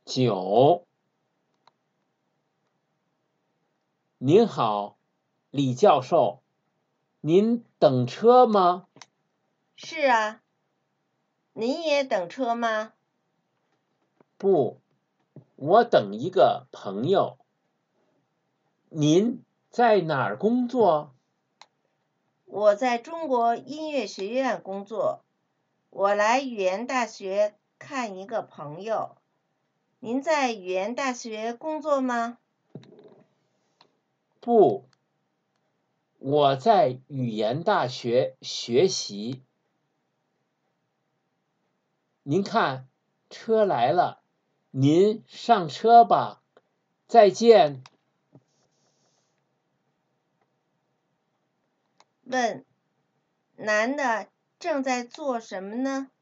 9。您好，李教授，您等车吗？ 是啊，您也等车吗？ 不，我等一个朋友。您在哪儿工作？ 我在中国音乐学院工作，我来语言大学看一个朋友。您在语言大学工作吗？ 不，我在语言大学学习。您看，车来了，您上车吧。再见。 问，男的正在做什么呢？